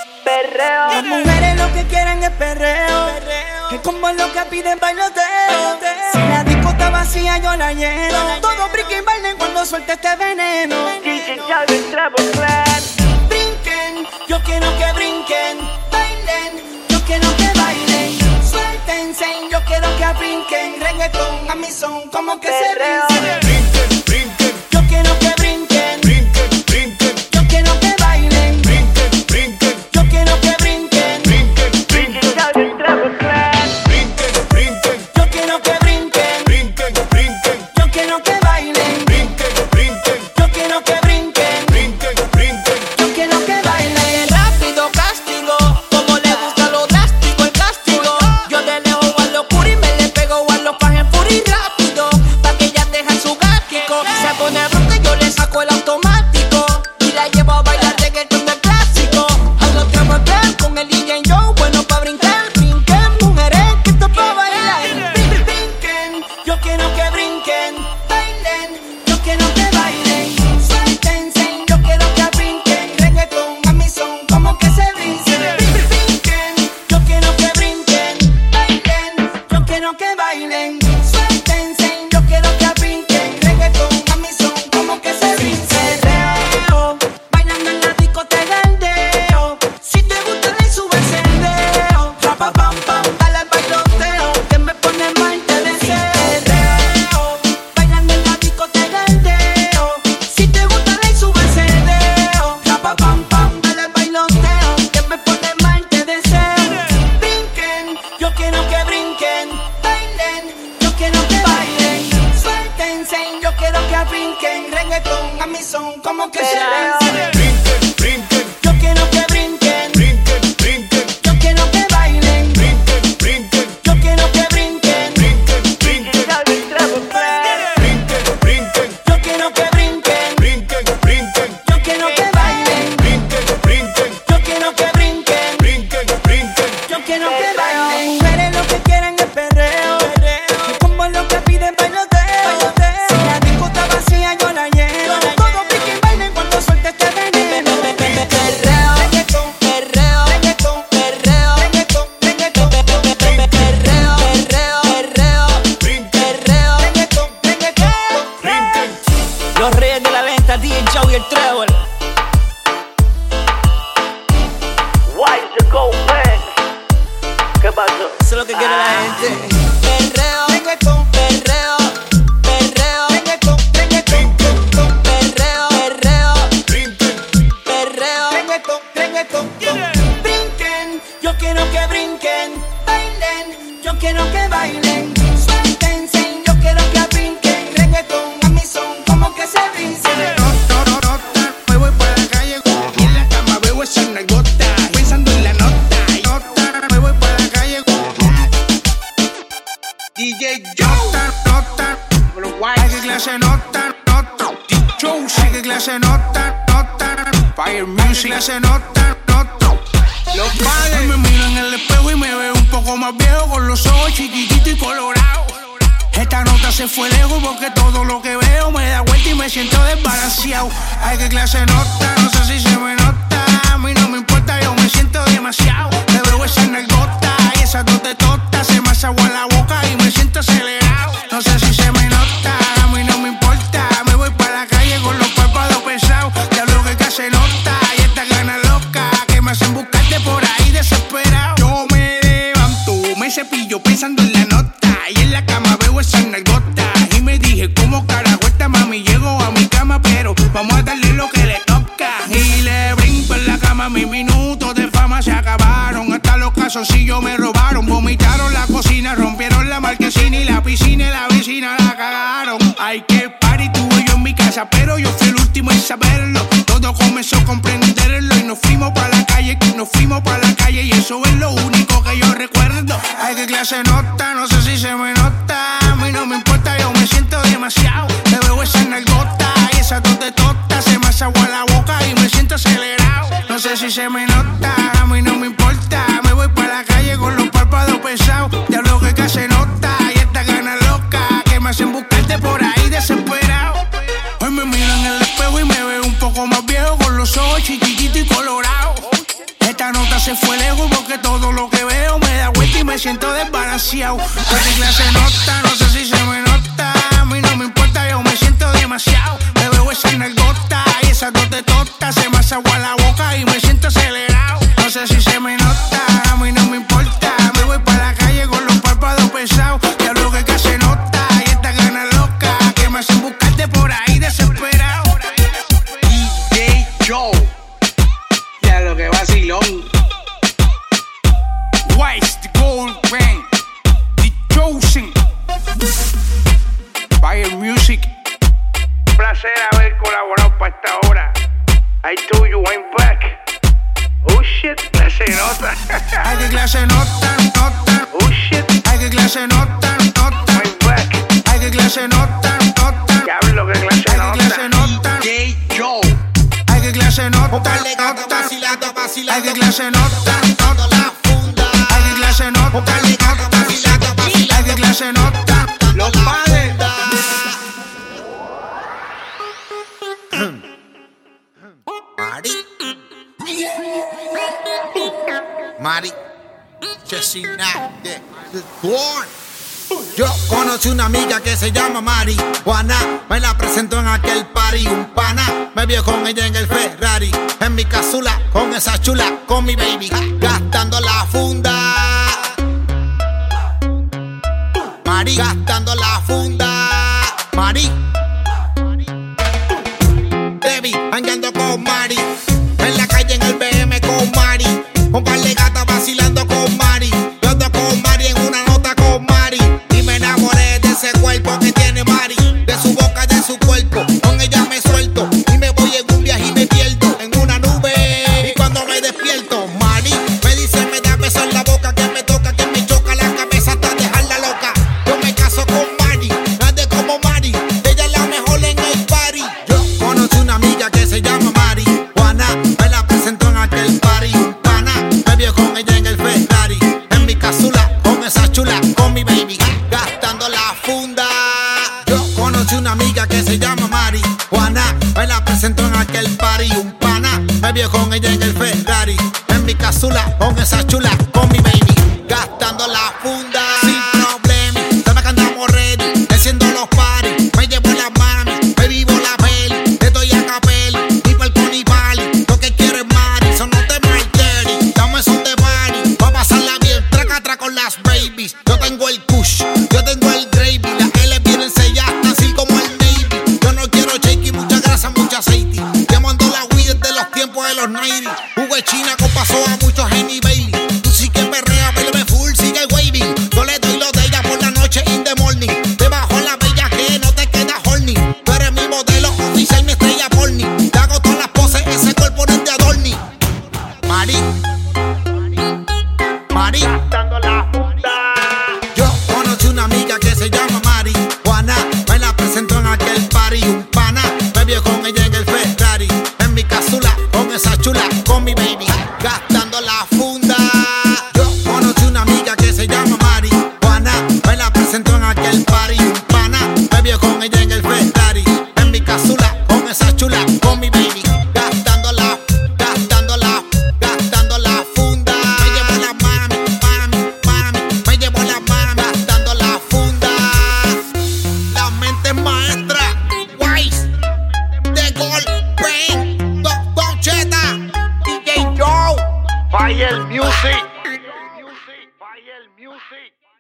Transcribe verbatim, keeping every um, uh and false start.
Perreo. Las mujeres lo que quieren es perreo, que como es lo que piden bailoteo. Si la disco está vacía yo la lleno. Todos brinquen y bailen cuando suelte este veneno. D J Calvin Travel Clan. Brinquen, yo quiero que brinquen. Bailen, yo quiero que bailen. Suéltense, yo quiero que brinquen. Reggaeton a mi son como que se rincen. Brinquen, brinquen, Yo quiero que brinquen. brinquen, brinquen, Yo quiero que bailen. brinquen, brinquen, Yo quiero que brinquen. brinquen, D J Calvin Travel Clan. brinquen, brinquen, Yo quiero que brinquen. brinquen, brinquen, Yo quiero que bailen. brinquen, brinquen, Yo quiero que brinquen. brinquen, brinquen. Yo quiero que bailen. Rápido castigo, como le gusta lo drástico, el castigo. Yo de lejos a lo curi me le pego a los pajes puri rápido. Pa' que ellas dejan su gástico. Se pone bronce, yo le saco el automático. Y la llevo a bailar reggaeton del clásico. A los tramos plan con el D J Joe, bueno pa' brincar. Brinquen, mujeres, que esto es pa' bailar. Brin- Brinquen, yo quiero que brinquen. Bailen, yo quiero que bailen. Suéltense, yo quiero que brinquen. Reggaeton a mi son como que se brincen. Brin- Brinquen, yo quiero que brinquen. Bailen, yo quiero que bailen. Suéltense, yo quiero que brinquen. Reggaeton a mi son como que se brincen. Perreo, bailando en la discoteca el deo. Si te gusta le subes el dedo. Rapa pam pam, dale al bailoteo, que me pone mal te deseo. Bailando en la discoteca el deo. Si te gusta le subes el dedo. Rapa pam pam, dale al bailoteo, que me pone mal te deseo. Brinquen, yo quiero que brinquen. Bailen, yo quiero que bailen. Suéltense, yo quiero que brinquen. Reggaeton a mi son como que se rincen. Brinquen, brinquen, Yo quiero que brinquen. brinquen, brinquen, Yo quiero que bailen. brinquen, brinquen, Yo quiero que brinquen. brinquen, D J brinquen, Calvin Travel Clan. brinquen, brinquen, Yo quiero que brinquen. brinquen, brinquen, Yo quiero que bailen. brinquen, brinquen, Yo quiero que brinquen. brinquen, brinquen. Yo quiero que bailen. Mujeres lo que quieren es perreo. Que como es lo que piden bailoteo. Si la disco está vacía yo la lleno. Todos brinquen y bailen cuando suelte este veneno. Perreo, reggaeton, perreo, reggaeton, perreo, reggaeton, reggaeton, perreo, perreo, perreo, perreo, reggaeton, reggaeton. Los reyes de la venta, D J Joe y el Trevor. Why you go back? ¿Qué pasó? Eso es lo que quiere la gente. Perreo, reggaeton, perreo, perreo, reggaeton, reggaeton, perreo, perreo, perreo, reggaeton, reggaeton. Brinquen, yo quiero que brinquen. Bailen, yo quiero que bailen. Suéltense, yo quiero que brinquen. Reggaeton a mi son como que se rincen. Nota, nota, me voy por la calle y en la cama veo esa nalgota, pensando en la nota. Nota, me voy por la calle. D J Joe, nota, pero guay, qué clase nota, nota. D J Joe, sí, qué clase nota, nota. Fire Music, clase nota, nota. Los padres me miro en el espejo y me veo un poco más viejo, con los ojos chiquititos y colorados. Esta nota se fue lejos porque todo lo que veo me da vuelta y me siento desbalanceado. Ay, qué clase nota, no sé si se me nota. A mí no me importa, yo me siento demasiado. Me veo esa nalgota y esas dos tetotas. Se me hace agua en la boca y me siento acelerado. No sé si se me nota, a mí no me importa. Me voy para la calle con los párpados pesados. Ya lo que clase nota y esta gana loca que me hacen buscarte por ahí desesperado. Yo me levanto, me cepillo pensando en la nota. Y en la cama veo esas nalgotas y me dije, ¿cómo carajo esta mami? Llego a mi cama, pero vamos a darle lo que le toca. Y le brinco en la cama, mis minutos de fama se acabaron. Hasta los calzoncillos me robaron, vomitaron la cocina, rompieron la marquesina y la piscina y la vecina la cagaron. Ay, qué party tuve yo en mi casa, pero yo fui el último en saberlo. Todo comenzó a comprenderlo y nos fuimos para la calle, nos fuimos para la calle y eso es lo único que yo recuerdo. Ay, qué clase nota, no sé si se me nota. A mí no me importa, yo me siento demasiado. Me veo esa nalgota y esas dos tetotas. Se me hace agua en la boca y me siento acelerado. No sé si se me nota, a mí no me importa. Me voy para la calle con los párpados pesados. Ya lo que clase nota y esta gana loca que me hacen buscarte por ahí desesperado. Hoy me miro en el espejo y me veo un poco más viejo, con los ojos chiquititos y colorados. Esta noche se fue lejos porque todo lo que veo me da vuelta y me siento desbalanceado. Pues mi clase nota, no sé si se me nota. A mí no me importa, yo me siento demasiado. Me veo esa nalgota y esas dos tetotas. Se me hace agua la boca y me siento acelerado. No sé si se me nota, a mí no me importa. Me voy para la calle con los párpados pesados. Y hablo que casi nota y esta gana loca que me hacen buscarte por ahí desesperado. D J Joe, ya lo que vacilón. Wise the gold ring, the chosen. Fire Music. Un placer haber colaborado para esta hora. I told you I'm back. Oh shit, clase nota. Ay, que clase nota, nota. Oh shit, Ay, que clase nota, nota. I'm back. Ay, que clase nota, nota. Diablo, que clase Ay, que clase nota. nota. D J Joe, Ay, que clase nota, Póngale gato nota. vacilando, vacilando. Ay, que clase nota, Dando la funda. ay, que clase nota, Póngale gato vacilando, vacilando. ay, que clase nota. los padres. Mari. Mari. Chesinate. Born. Yo conocí una amiga que se llama Mari Juana, me la presentó en aquel party. Un pana me vio con ella en el Ferrari, en mi casula, con esa chula, con mi baby, gastando la funda. Mari, gastando la funda. Mari, baby, andando con Mari, en la calle en el B M con Mari, un par de gatas vacilando con Mari. Yo ando con Mari en una nota con Mari y me enamoré de ese cuerpo que tiene Mari, de su boca, de su cuerpo. Con ella me suelto y me voy en un viaje y me pierdo en una nube. Y cuando me despierto, Mari me dice, me da besos en la boca, que me toca, que me choca la cabeza hasta dejarla loca. Yo me caso con Mari, nadie como Mari, ella es la mejor en el party. Yo conocí una amiga que se llama Mari Juana, me la presentó en aquel party. Un pana me vio con ella en el Ferrari, en mi casula, con esa chula, con mi baby, gastando la funda. Yo conocí una amiga que se llama Mari Juana, me la presentó en aquel party. Un pana me vio con ella en el Ferrari, en mi casula, con esa chula, con mi baby, gastando la funda. Sin problema, sabe que andamos ready, haciendo los parties. Me llevo la mami, me vivo la peli, te doy a capel, ni palco ni pali. Lo que quiero es Mari, eso no te martiri. Dame son de party, va a pasarla bien, traca atrás con las babies. Yo tengo el kush, yo tengo el gravy, las L vienen selladas así como el Navy. Yo no quiero shakey, mucha grasa, mucha aceite. Llamando la weed de los tiempos de los noventa. Jugo de China con paso a muchos Henny Bailey. Tú sí que perrea, bailame full, sigue waving. Yo le doy lo de ella por la noche in the morning. Debajo la bella que no te queda horny. Tú eres mi modelo oficial, mi estrella porni. Te hago todas las poses, ese cuerpo no es de adorni. Mari, Mari, Dando la funda. yo conocí una amiga que se llama Mari Juana, me la presentó en aquel party. Un pana me vio con ella en el Ferrari, en mi casula, con esa chula, con mi baby, gastando la funda. Yo conocí una amiga que se llama Mari Juana, me la presentó en aquel party. Un pana me vio con ella en el Ferrari, en mi casula, con esa chula, con mi baby, gastando la, gastando la, gastando la funda. Me llevo la mami, mami, mami, me llevo la mami, gastando la funda. La mente maestra, Wise, de Gold Brain, Don Don Cheta, D J Joe. Fire Music. Fire Music.